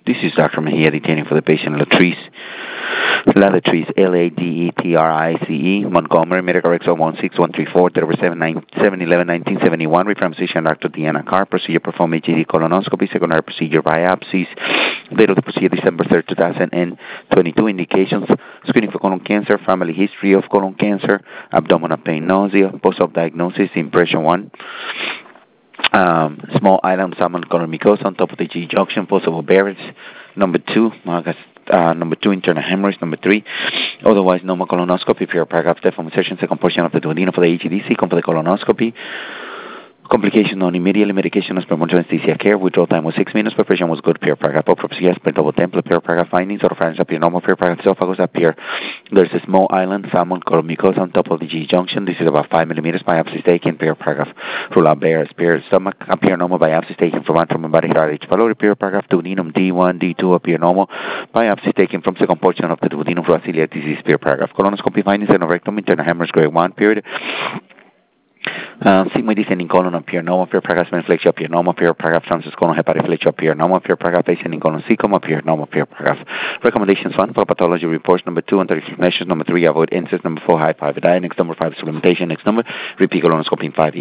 This is Dr. Mejia detaining for the patient Latrice, Ladetrice, Montgomery, Medical Record 16134, date of 7/11/1971, reference physician Dr. Deanna Carr, procedure performed HED colonoscopy, secondary procedure biopsies, date of the procedure December 3rd, 2022, indications, screening for colon cancer, family history of colon cancer, abdominal pain, nausea, post-op diagnosis, impression 1, small island salmon color mucosa on top of the G junction, possible Barrett's. Number 2, number 2, internal hemorrhage. Number 3, otherwise normal colonoscopy, pure paragraph, deformation, second portion of the duodenum for the HEDC, come for the colonoscopy. Complication on immediately, medication as per anesthesia care. Withdrawal time was 6 minutes. Preparation was good. Pure paragraph. Autopsy as per double template. Pure paragraph findings. Oropharynx appear normal. Pure paragraph esophagus appear. There's a small island, salmon called mucosa on top of the G junction. This is about 5 millimeters. Biopsy taken. Pure paragraph. Rule out Barrett's. Pure stomach appear normal. Biopsy taken from abdomen, body, heart, H. pylori. Pure paragraph. Duodenum D1, D2 appear normal. Biopsy taken from second portion of the duodenum for celiac disease. Pure paragraph. Colonoscopy findings. Rectum, internal hemorrhage grade 1. Period. Sigmoid descending colon appear normal, pure paragraph flexure appear normal, pure paragraph transverse colon hepatic flexure appear normal, pure paragraph ascending colon cecum appear normal, pure paragraph. Recommendations 1, for pathology reports. Number 2, measures. Number 3, avoid incest. Number 4, high 5 diet. Next number 5, supplementation. Next number, repeat colonoscopy in 5 years.